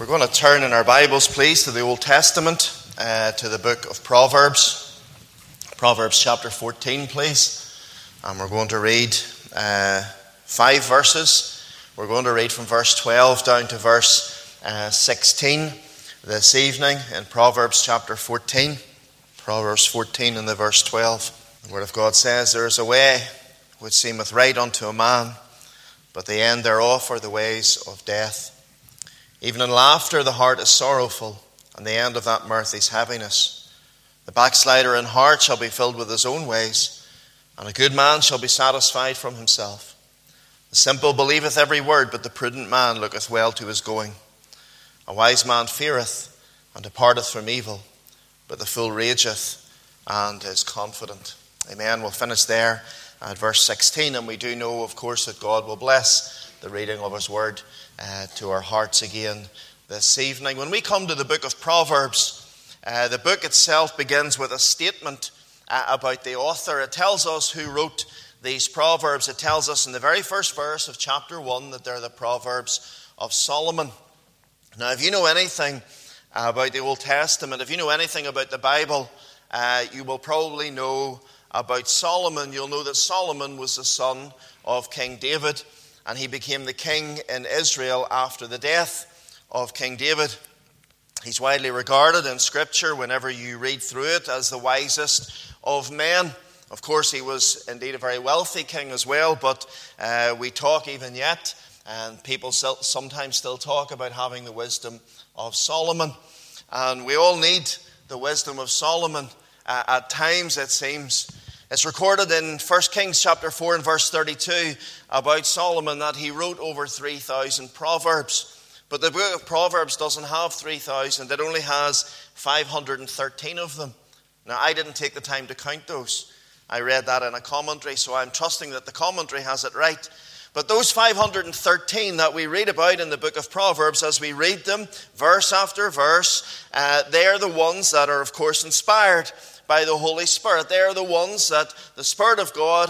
We're going to turn in our Bibles, please, to the Old Testament, to the book of Proverbs. Proverbs chapter 14, please. And we're going to read 5 verses. We're going to read from verse 12 down to verse 16 this evening in Proverbs chapter 14. Proverbs 14 and the verse 12. The Word of God says, "There is a way which seemeth right unto a man, but the end thereof are the ways of death. Even in laughter the heart is sorrowful, and the end of that mirth is heaviness. The backslider in heart shall be filled with his own ways, and a good man shall be satisfied from himself. The simple believeth every word, but the prudent man looketh well to his going. A wise man feareth, and departeth from evil, but the fool rageth, and is confident." Amen. We'll finish there at verse 16, and we do know, of course, that God will bless the reading of His Word to our hearts again this evening. When we come to the book of Proverbs, the book itself begins with a statement about the author. It tells us who wrote these Proverbs. It tells us in the very first verse of chapter 1 that they're the Proverbs of Solomon. Now, if you know anything about the Old Testament, if you know anything about the Bible, you will probably know about Solomon. You'll know that Solomon was the son of King David, and he became the king in Israel after the death of King David. He's widely regarded in Scripture, whenever you read through it, as the wisest of men. Of course, he was indeed a very wealthy king as well, but we talk even yet, and people sometimes still talk about having the wisdom of Solomon. And we all need the wisdom of Solomon at times, it seems. It's recorded in 1 Kings chapter 4 and verse 32 about Solomon that he wrote over 3,000 proverbs. But the book of Proverbs doesn't have 3,000. It only has 513 of them. Now, I didn't take the time to count those. I read that in a commentary, so I'm trusting that the commentary has it right. But those 513 that we read about in the book of Proverbs, as we read them verse after verse, they are the ones that are, of course, inspired by the Holy Spirit. They are the ones that the Spirit of God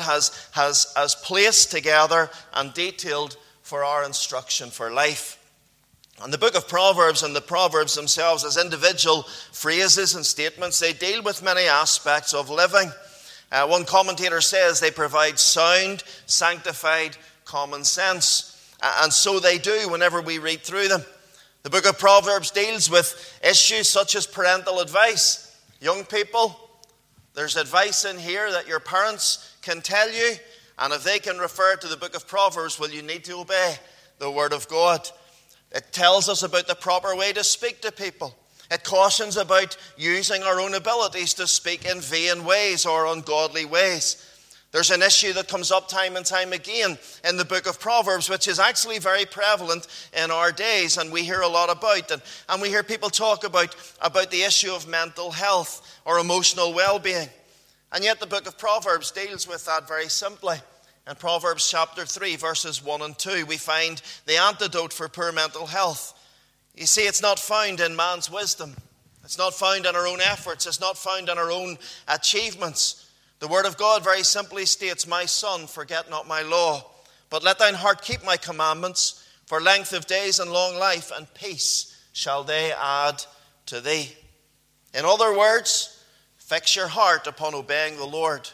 has placed together and detailed for our instruction for life. And the book of Proverbs and the Proverbs themselves, as individual phrases and statements, they deal with many aspects of living. One commentator says they provide sound, sanctified common sense. And so they do whenever we read through them. The book of Proverbs deals with issues such as parental advice. Young people, there's advice in here that your parents can tell you, and if they can refer to the book of Proverbs, well, you need to obey the Word of God. It tells us about the proper way to speak to people. It cautions about using our own abilities to speak in vain ways or ungodly ways. There's an issue that comes up time and time again in the book of Proverbs, which is actually very prevalent in our days, and we hear a lot about it. And we hear people talk about the issue of mental health or emotional well-being. And yet the book of Proverbs deals with that very simply. In Proverbs chapter 3, verses 1 and 2, we find the antidote for poor mental health. You see, it's not found in man's wisdom. It's not found in our own efforts. It's not found in our own achievements. The Word of God very simply states, "My son, forget not my law, but let thine heart keep my commandments, for length of days and long life and peace shall they add to thee." In other words, fix your heart upon obeying the Lord,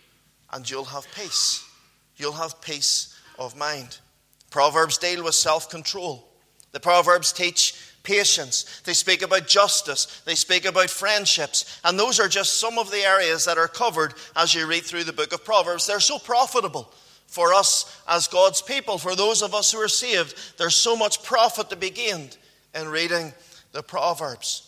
and you'll have peace. You'll have peace of mind. Proverbs deal with self-control. The Proverbs teach patience. They speak about justice. They speak about friendships. And those are just some of the areas that are covered as you read through the book of Proverbs. They're so profitable for us as God's people, for those of us who are saved. There's so much profit to be gained in reading the Proverbs.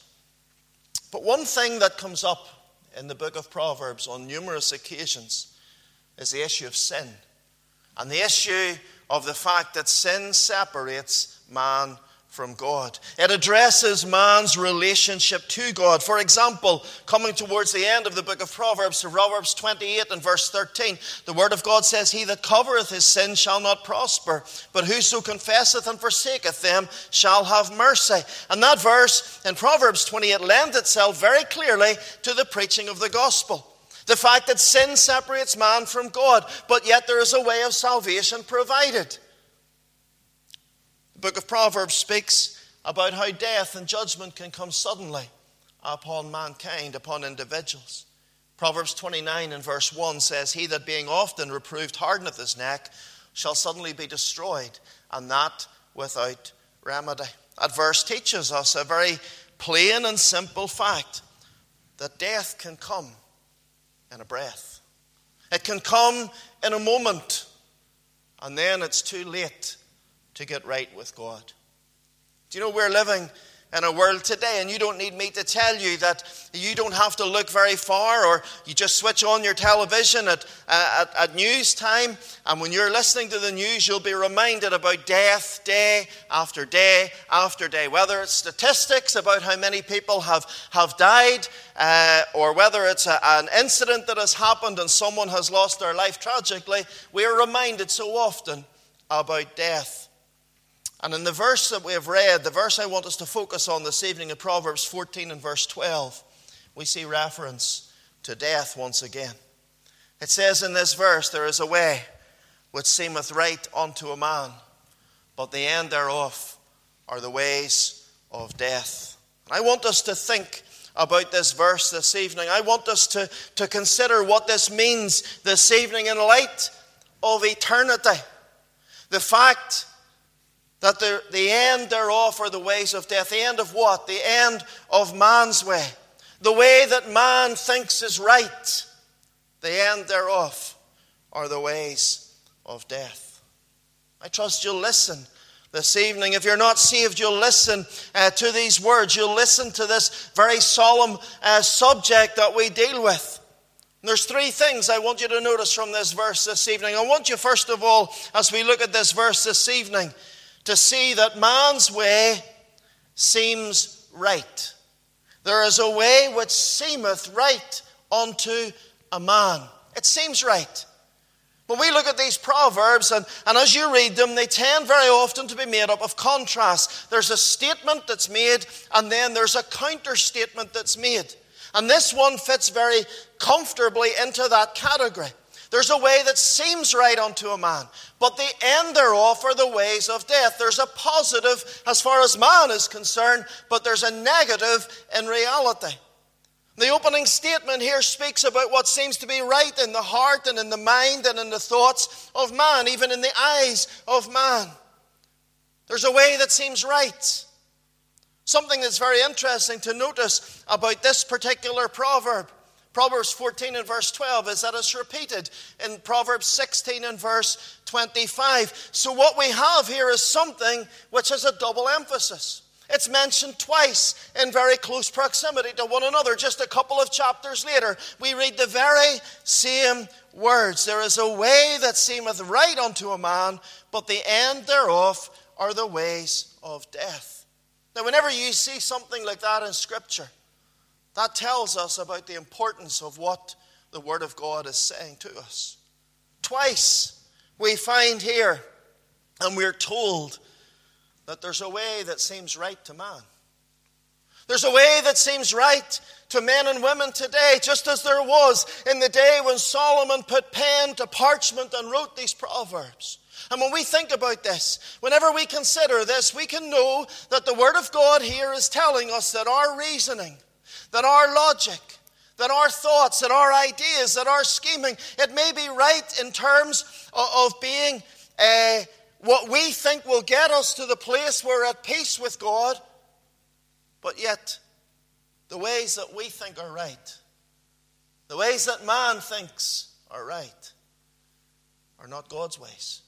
But one thing that comes up in the book of Proverbs on numerous occasions is the issue of sin. And the issue of the fact that sin separates man from God. It addresses man's relationship to God. For example, coming towards the end of the book of Proverbs, to Proverbs 28 and verse 13, the Word of God says, "He that covereth his sin shall not prosper, but whoso confesseth and forsaketh them shall have mercy." And that verse in Proverbs 28 lends itself very clearly to the preaching of the gospel. The fact that sin separates man from God, but yet there is a way of salvation provided. The book of Proverbs speaks about how death and judgment can come suddenly upon mankind, upon individuals. Proverbs 29 and verse 1 says, "He that being often reproved hardeneth his neck shall suddenly be destroyed, and that without remedy." That verse teaches us a very plain and simple fact, that death can come in a breath. It can come in a moment, and then it's too late to get right with God. Do you know we're living in a world today, and you don't need me to tell you that you don't have to look very far, or you just switch on your television at news time, and when you're listening to the news, you'll be reminded about death day after day after day. Whether it's statistics about how many people have died, or whether it's an incident that has happened and someone has lost their life tragically, we are reminded so often about death. And in the verse that we have read, the verse I want us to focus on this evening in Proverbs 14 and verse 12, we see reference to death once again. It says in this verse, "There is a way which seemeth right unto a man, but the end thereof are the ways of death." I want us to think about this verse this evening. I want us to consider what this means this evening in light of eternity. The fact that the end thereof are the ways of death. The end of what? The end of man's way. The way that man thinks is right. The end thereof are the ways of death. I trust you'll listen this evening. If you're not saved, you'll listen to these words. You'll listen to this very solemn subject that we deal with. And there's three things I want you to notice from this verse this evening. I want you, first of all, as we look at this verse this evening, to see that man's way seems right. There is a way which seemeth right unto a man. It seems right. When we look at these proverbs, and as you read them, they tend very often to be made up of contrast. There's a statement that's made, and then there's a counter statement that's made. And this one fits very comfortably into that category. There's a way that seems right unto a man, but the end thereof are the ways of death. There's a positive as far as man is concerned, but there's a negative in reality. The opening statement here speaks about what seems to be right in the heart and in the mind and in the thoughts of man, even in the eyes of man. There's a way that seems right. Something that's very interesting to notice about this particular proverb, Proverbs 14 and verse 12, is that it's repeated in Proverbs 16 and verse 25. So what we have here is something which has a double emphasis. It's mentioned twice in very close proximity to one another. Just a couple of chapters later, we read the very same words. There is a way that seemeth right unto a man, but the end thereof are the ways of death. Now, whenever you see something like that in Scripture, that tells us about the importance of what the Word of God is saying to us. Twice we find here, and we're told that there's a way that seems right to man. There's a way that seems right to men and women today, just as there was in the day when Solomon put pen to parchment and wrote these proverbs. And when we think about this, whenever we consider this, we can know that the Word of God here is telling us that our reasoning, that our logic, that our thoughts, that our ideas, that our scheming, it may be right in terms of being what we think will get us to the place where we're at peace with God, but yet the ways that we think are right, the ways that man thinks are right, are not God's ways.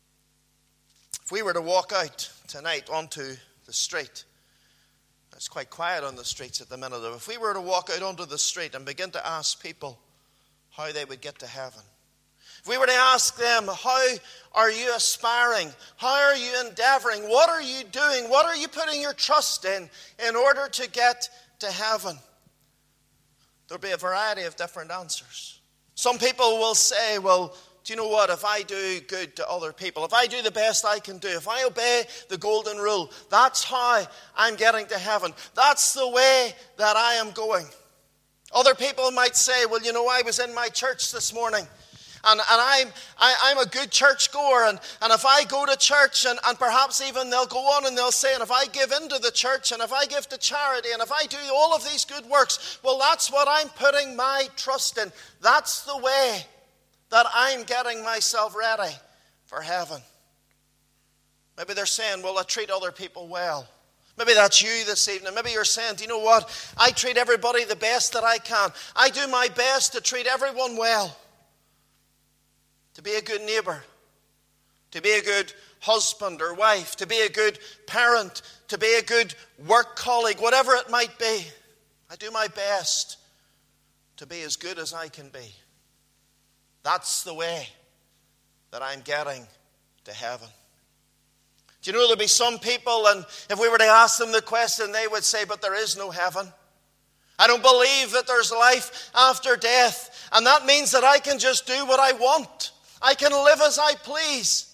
If we were to walk out tonight onto the street, it's quite quiet on the streets at the minute. If we were to walk out onto the street and begin to ask people how they would get to heaven, if we were to ask them, how are you aspiring? How are you endeavoring? What are you doing? What are you putting your trust in order to get to heaven? There'll be a variety of different answers. Some people will say, well, do you know what? If I do good to other people, if I do the best I can do, if I obey the golden rule, that's how I'm getting to heaven. That's the way that I am going. Other people might say, well, you know, I was in my church this morning, I'm a good church goer, and if I go to church, and perhaps even they'll go on and they'll say, and if I give into the church, and if I give to charity, and if I do all of these good works, well, that's what I'm putting my trust in. That's the way that I'm getting myself ready for heaven. Maybe they're saying, well, I treat other people well. Maybe that's you this evening. Maybe you're saying, do you know what? I treat everybody the best that I can. I do my best to treat everyone well. To be a good neighbor. To be a good husband or wife. To be a good parent. To be a good work colleague. Whatever it might be. I do my best to be as good as I can be. That's the way that I'm getting to heaven. Do you know there'll be some people, and if we were to ask them the question, they would say, but there is no heaven. I don't believe that there's life after death. And that means that I can just do what I want. I can live as I please.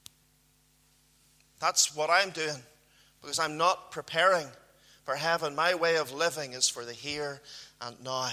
That's what I'm doing, because I'm not preparing for heaven. My way of living is for the here and now.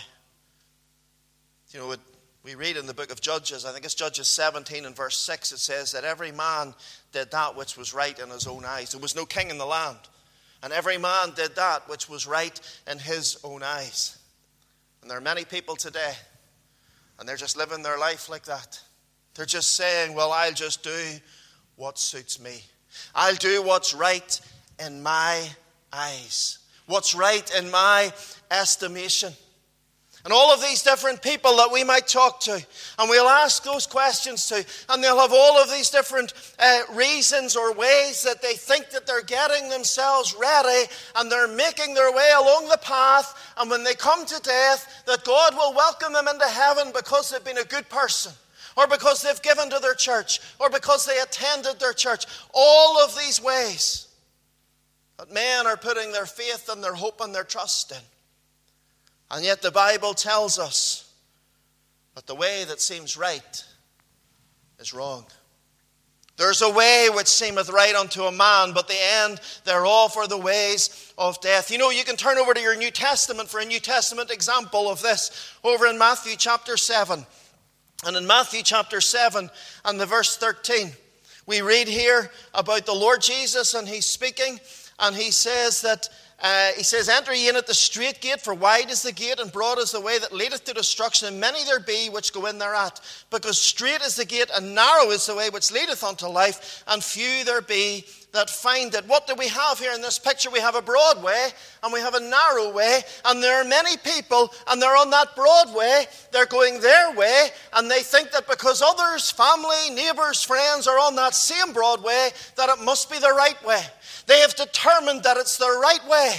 You know, we read in the book of Judges, I think it's Judges 17 and verse 6, it says that every man did that which was right in his own eyes. There was no king in the land. And every man did that which was right in his own eyes. And there are many people today, and they're just living their life like that. They're just saying, well, I'll just do what suits me. I'll do what's right in my eyes. What's right in my estimation. And all of these different people that we might talk to, and we'll ask those questions to, and they'll have all of these different reasons or ways that they think that they're getting themselves ready, and they're making their way along the path, and when they come to death, that God will welcome them into heaven because they've been a good person, or because they've given to their church, or because they attended their church. All of these ways that men are putting their faith and their hope and their trust in. And yet the Bible tells us that the way that seems right is wrong. There's a way which seemeth right unto a man, but the end thereof are the ways of death. You know, you can turn over to your New Testament for a New Testament example of this. Over in Matthew chapter 7. And in Matthew chapter 7 and the verse 13, we read here about the Lord Jesus, and he's speaking, and he says that enter ye in at the strait gate, for wide is the gate, and broad is the way that leadeth to destruction, and many there be which go in thereat. Because strait is the gate, and narrow is the way which leadeth unto life, and few there be that find it. What do we have here in this picture? We have a broad way, and we have a narrow way, and there are many people, and they're on that broad way, they're going their way, and they think that because others, family, neighbours, friends are on that same broad way, that it must be the right way. They have determined that it's the right way.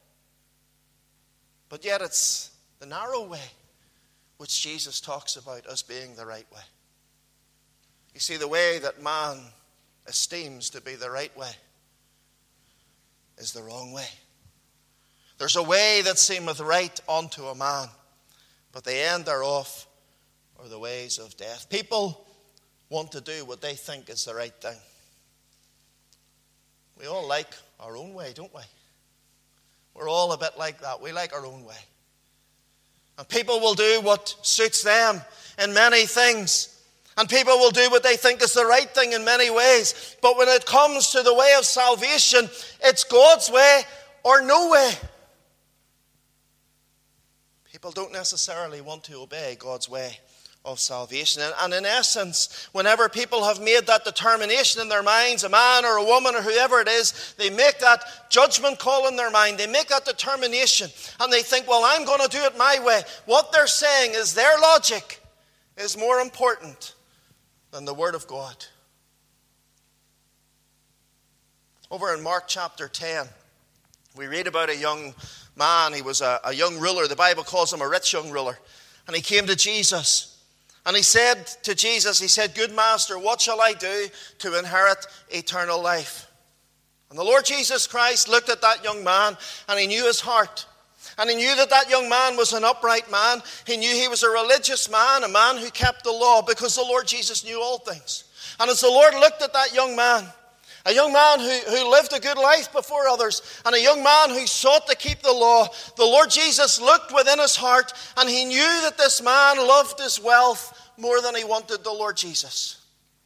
But yet it's the narrow way which Jesus talks about as being the right way. You see, the way that man esteems to be the right way is the wrong way. There's a way that seemeth right unto a man, but the end thereof are the ways of death. People want to do what they think is the right thing. We all like our own way, don't we? We're all a bit like that. We like our own way. And people will do what suits them in many things. And people will do what they think is the right thing in many ways. But when it comes to the way of salvation, it's God's way or no way. People don't necessarily want to obey God's way of salvation. And in essence, whenever people have made that determination in their minds, a man or a woman or whoever it is, they make that judgment call in their mind. They make that determination. And they think, well, I'm going to do it my way. What they're saying is their logic is more important than the Word of God. Over in Mark chapter 10, we read about a young man. He was a young ruler. The Bible calls him a rich young ruler. And he came to Jesus. And he said to Jesus, he said, "Good master, what shall I do to inherit eternal life?" And the Lord Jesus Christ looked at that young man, and he knew his heart. And he knew that that young man was an upright man. He knew he was a religious man, a man who kept the law, because the Lord Jesus knew all things. And as the Lord looked at that young man who lived a good life before others, and a young man who sought to keep the law, the Lord Jesus looked within his heart, and he knew that this man loved his wealth more than he wanted the Lord Jesus.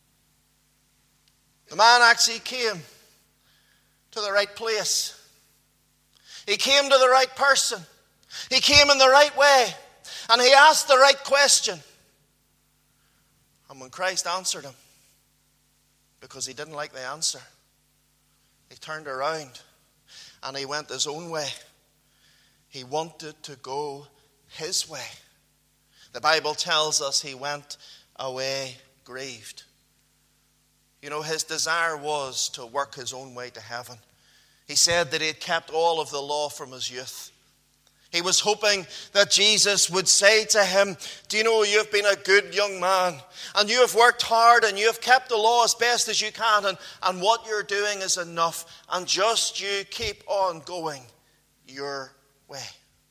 The man actually came to the right place. He came to the right person. He came in the right way. And he asked the right question. And when Christ answered him, because he didn't like the answer, he turned around and he went his own way. He wanted to go his way. The Bible tells us he went away grieved. You know, his desire was to work his own way to heaven. He said that he had kept all of the law from his youth. He was hoping that Jesus would say to him, do you know, you've been a good young man, and you have worked hard, and you have kept the law as best as you can, and what you're doing is enough, and just you keep on going your way.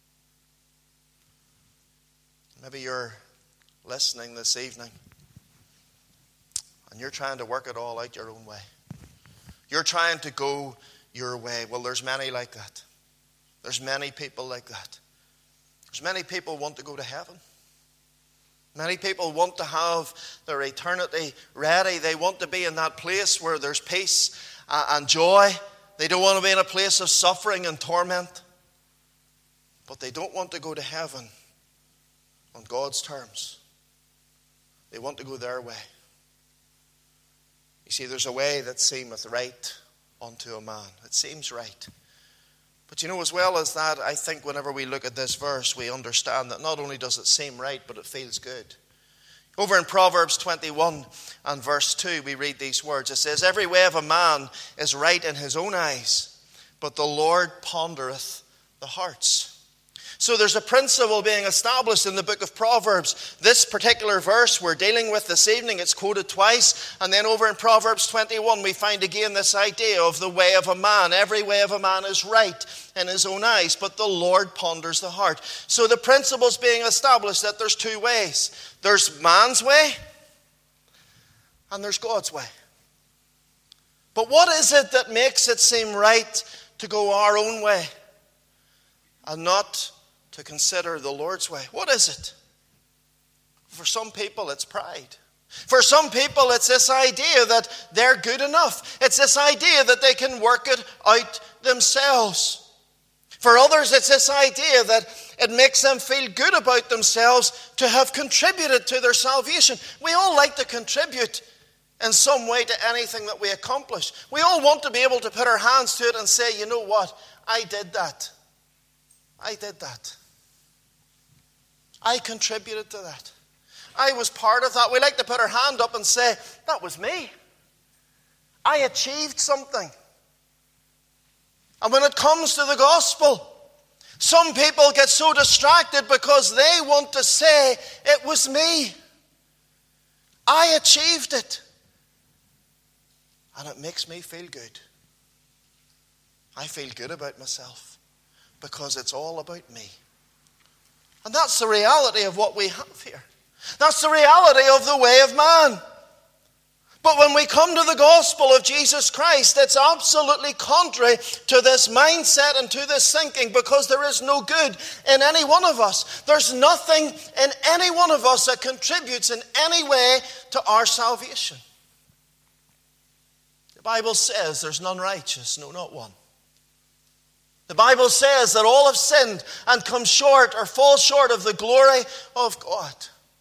Maybe you're listening this evening, and you're trying to work it all out your own way. You're trying to go your way. Well, there's many like that. There's many people like that. There's many people who want to go to heaven. Many people want to have their eternity ready. They want to be in that place where there's peace and joy. They don't want to be in a place of suffering and torment. But they don't want to go to heaven on God's terms. They want to go their way. You see, there's a way that seemeth right unto a man. It seems right. But you know, as well as that, I think whenever we look at this verse, we understand that not only does it seem right, but it feels good. Over in Proverbs 21 and verse 2, we read these words. It says, every way of a man is right in his own eyes, but the Lord pondereth the hearts. So there's a principle being established in the book of Proverbs. This particular verse we're dealing with this evening, it's quoted twice. And then over in Proverbs 21, we find again this idea of the way of a man. Every way of a man is right in his own eyes, but the Lord ponders the heart. So the principle's being established that there's two ways. There's man's way, and there's God's way. But what is it that makes it seem right to go our own way and not to consider the Lord's way? What is it? For some people, it's pride. For some people, it's this idea that they're good enough. It's this idea that they can work it out themselves. For others, it's this idea that it makes them feel good about themselves to have contributed to their salvation. We all like to contribute in some way to anything that we accomplish. We all want to be able to put our hands to it and say, you know what, I did that. I did that. I contributed to that. I was part of that. We like to put our hand up and say, that was me. I achieved something. And when it comes to the gospel, some people get so distracted because they want to say, it was me. I achieved it. And it makes me feel good. I feel good about myself because it's all about me. And that's the reality of what we have here. That's the reality of the way of man. But when we come to the gospel of Jesus Christ, it's absolutely contrary to this mindset and to this thinking, because there is no good in any one of us. There's nothing in any one of us that contributes in any way to our salvation. The Bible says there's none righteous, no, not one. The Bible says that all have sinned and come short or fall short of the glory of God.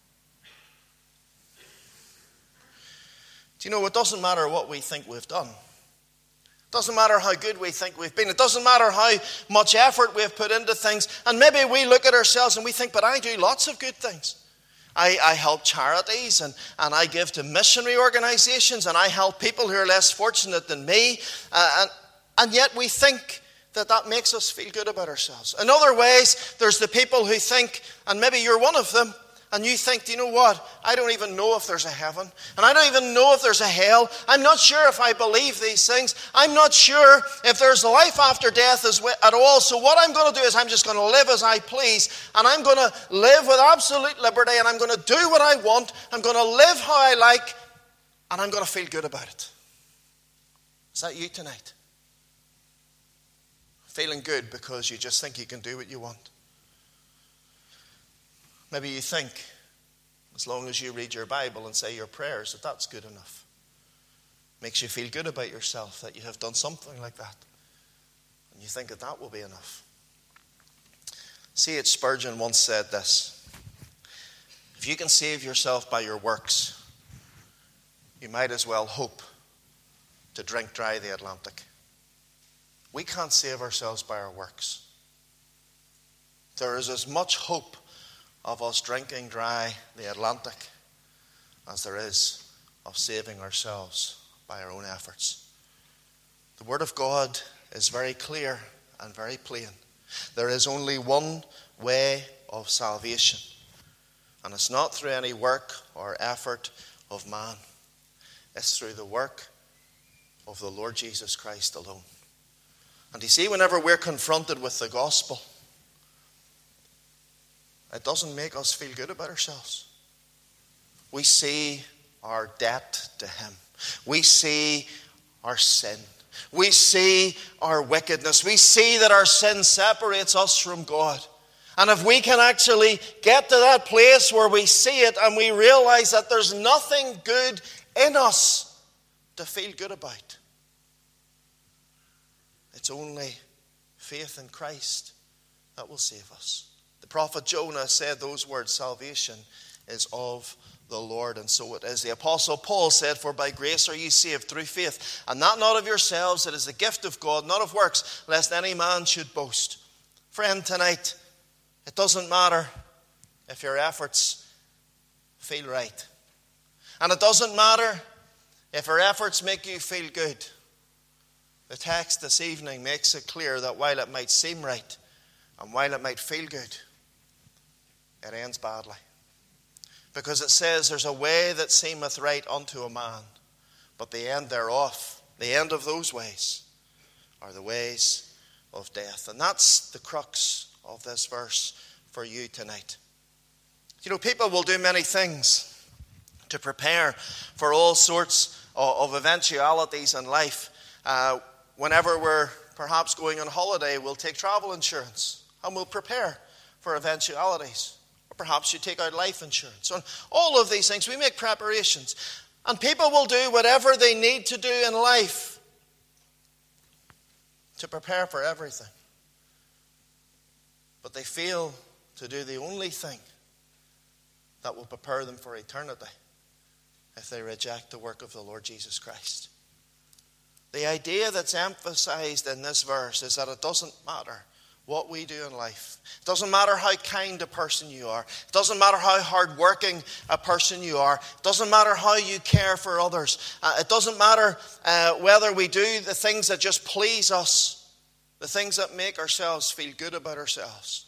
Do you know, it doesn't matter what we think we've done. It doesn't matter how good we think we've been. It doesn't matter how much effort we've put into things. And maybe we look at ourselves and we think, but I do lots of good things. I help charities and I give to missionary organizations and I help people who are less fortunate than me. And yet we think that makes us feel good about ourselves. In other ways, there's the people who think, and maybe you're one of them, and you think, do you know what? I don't even know if there's a heaven. And I don't even know if there's a hell. I'm not sure if I believe these things. I'm not sure if there's life after death at all. So what I'm going to do is I'm just going to live as I please. And I'm going to live with absolute liberty. And I'm going to do what I want. I'm going to live how I like. And I'm going to feel good about it. Is that you tonight? Feeling good because you just think you can do what you want. Maybe you think, as long as you read your Bible and say your prayers, that's good enough. Makes you feel good about yourself that you have done something like that. And you think that will be enough. C.H. Spurgeon once said this: if you can save yourself by your works, you might as well hope to drink dry the Atlantic. We can't save ourselves by our works. There is as much hope of us drinking dry the Atlantic as there is of saving ourselves by our own efforts. The Word of God is very clear and very plain. There is only one way of salvation, and it's not through any work or effort of man. It's through the work of the Lord Jesus Christ alone. And you see, whenever we're confronted with the gospel, it doesn't make us feel good about ourselves. We see our debt to Him. We see our sin. We see our wickedness. We see that our sin separates us from God. And if we can actually get to that place where we see it and we realize that there's nothing good in us to feel good about, it's only faith in Christ that will save us. The prophet Jonah said those words: salvation is of the Lord, and so it is. The apostle Paul said, for by grace are ye saved through faith, and that not of yourselves, it is the gift of God, not of works, lest any man should boast. Friend, tonight, it doesn't matter if your efforts feel right. And it doesn't matter if your efforts make you feel good. The text this evening makes it clear that while it might seem right, and while it might feel good, it ends badly. Because it says there's a way that seemeth right unto a man, but the end thereof, the end of those ways, are the ways of death. And that's the crux of this verse for you tonight. You know, people will do many things to prepare for all sorts of eventualities in life. Whenever we're perhaps going on holiday, we'll take travel insurance and we'll prepare for eventualities. Perhaps you take out life insurance. On all of these things, we make preparations. And people will do whatever they need to do in life to prepare for everything. But they fail to do the only thing that will prepare them for eternity if they reject the work of the Lord Jesus Christ. The idea that's emphasized in this verse is that it doesn't matter what we do in life. It doesn't matter how kind a person you are. It doesn't matter how hardworking a person you are. It doesn't matter how you care for others. It doesn't matter whether we do the things that just please us, the things that make ourselves feel good about ourselves.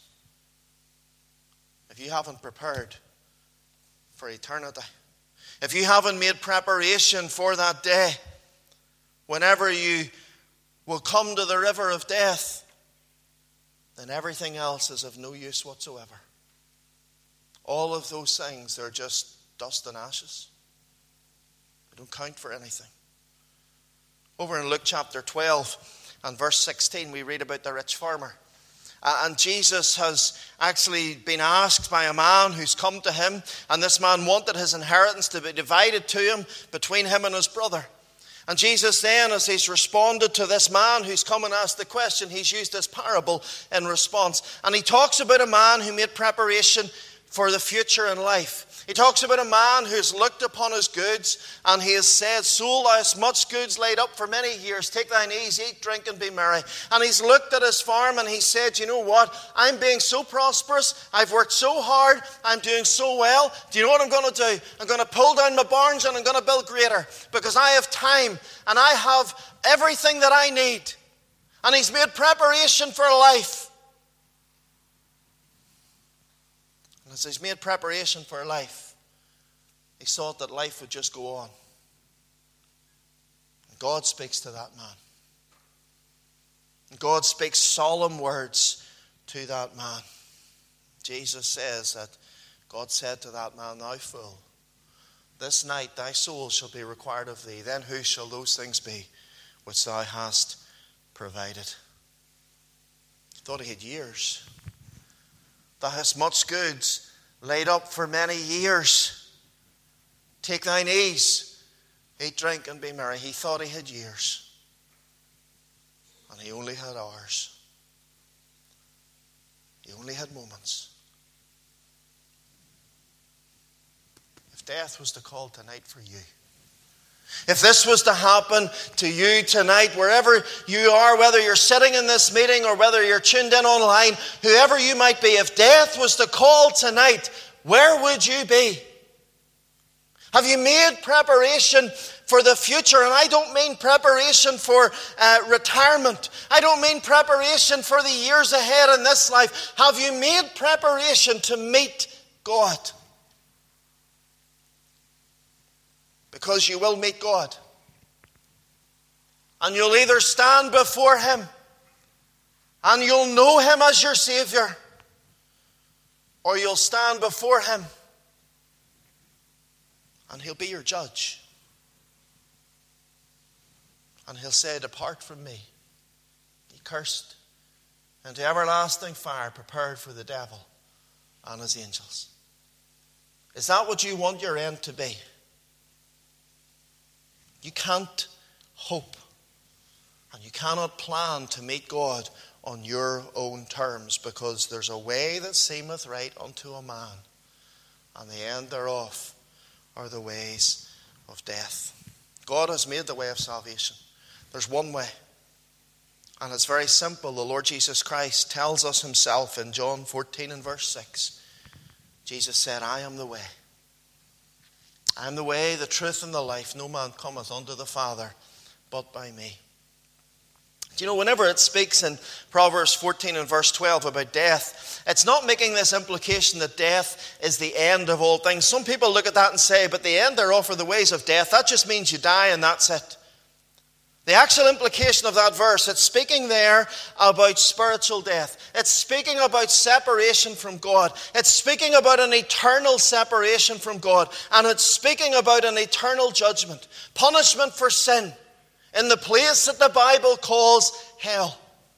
If you haven't prepared for eternity, if you haven't made preparation for that day, whenever you will come to the river of death, then everything else is of no use whatsoever. All of those things, they're just dust and ashes. They don't count for anything. Over in Luke chapter 12 and verse 16, we read about the rich farmer. And Jesus has actually been asked by a man who's come to him, and this man wanted his inheritance to be divided to him between him and his brother. And Jesus then, as he's responded to this man who's come and asked the question, he's used this parable in response. And he talks about a man who made preparation for the future in life. He talks about a man who's looked upon his goods and he has said, soul, thou hast much goods laid up for many years. Take thine ease, eat, drink, and be merry. And he's looked at his farm and he said, you know what? I'm being so prosperous. I've worked so hard. I'm doing so well. Do you know what I'm going to do? I'm going to pull down my barns and I'm going to build greater because I have time and I have everything that I need. And he's made preparation for life. And as he's made preparation for life, he thought that life would just go on. And God speaks to that man. And God speaks solemn words to that man. Jesus says that God said to that man, thou fool, this night thy soul shall be required of thee. Then whose shall those things be which thou hast provided? He thought he had years. Thou hast much goods laid up for many years. Take thine ease, eat, drink, and be merry. He thought he had years, and he only had hours. He only had moments. If death was to call tonight for you, if this was to happen to you tonight, wherever you are, whether you're sitting in this meeting or whether you're tuned in online, whoever you might be, if death was to call tonight, where would you be? Have you made preparation for the future? And I don't mean preparation for retirement. I don't mean preparation for the years ahead in this life. Have you made preparation to meet God? Because you will meet God. And you'll either stand before Him and you'll know Him as your Savior, or you'll stand before Him and He'll be your judge. And He'll say, depart from me, ye cursed, into everlasting fire prepared for the devil and his angels. Is that what you want your end to be? You can't hope and you cannot plan to meet God on your own terms, because there's a way that seemeth right unto a man, and the end thereof are the ways of death. God has made the way of salvation. There's one way, and it's very simple. The Lord Jesus Christ tells us Himself in John 14 and verse 6. Jesus said, I am the way. I am the way, the truth, and the life. No man cometh unto the Father but by me. Do you know, whenever it speaks in Proverbs 14 and verse 12 about death, it's not making this implication that death is the end of all things. Some people look at that and say, but the end thereof are the ways of death. That just means you die and that's it. The actual implication of that verse, it's speaking there about spiritual death. It's speaking about separation from God. It's speaking about an eternal separation from God. And it's speaking about an eternal judgment, punishment for sin, in the place that the Bible calls hell.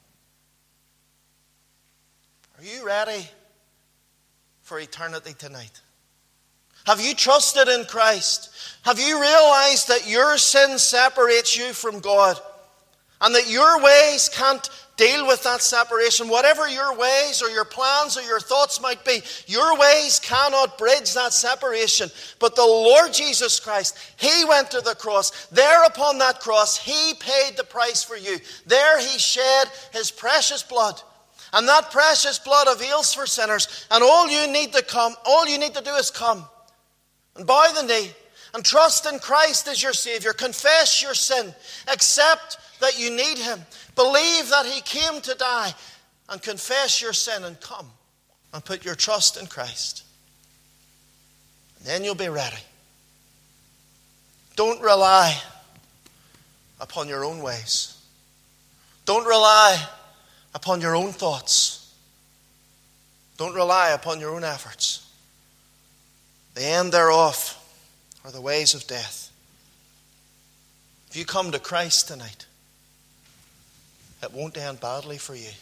Are you ready for eternity tonight? Have you trusted in Christ? Have you realized that your sin separates you from God, and that your ways can't deal with that separation? Whatever your ways or your plans or your thoughts might be, your ways cannot bridge that separation. But the Lord Jesus Christ, He went to the cross. There upon that cross, He paid the price for you. There He shed His precious blood. And that precious blood avails for sinners. And all you need to do is come and bow the knee and trust in Christ as your Savior. Confess your sin. Accept that you need Him. Believe that He came to die. And confess your sin and come and put your trust in Christ. And then you'll be ready. Don't rely upon your own ways. Don't rely upon your own thoughts. Don't rely upon your own efforts. The end thereof are the ways of death. If you come to Christ tonight, it won't end badly for you.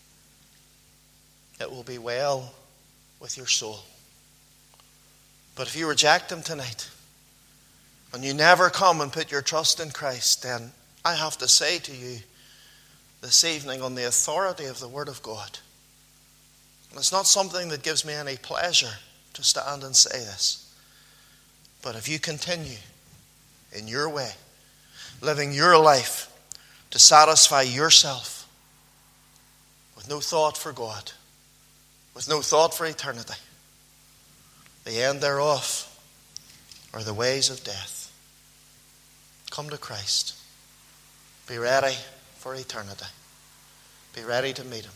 It will be well with your soul. But if you reject Him tonight, and you never come and put your trust in Christ, then I have to say to you this evening, on the authority of the Word of God, and it's not something that gives me any pleasure to stand and say this, but if you continue in your way, living your life to satisfy yourself, with no thought for God, with no thought for eternity, the end thereof are the ways of death. Come to Christ. Be ready for eternity. Be ready to meet Him.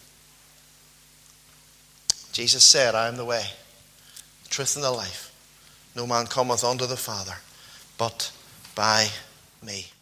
Jesus said, I am the way, the truth, and the life. No man cometh unto the Father but by me.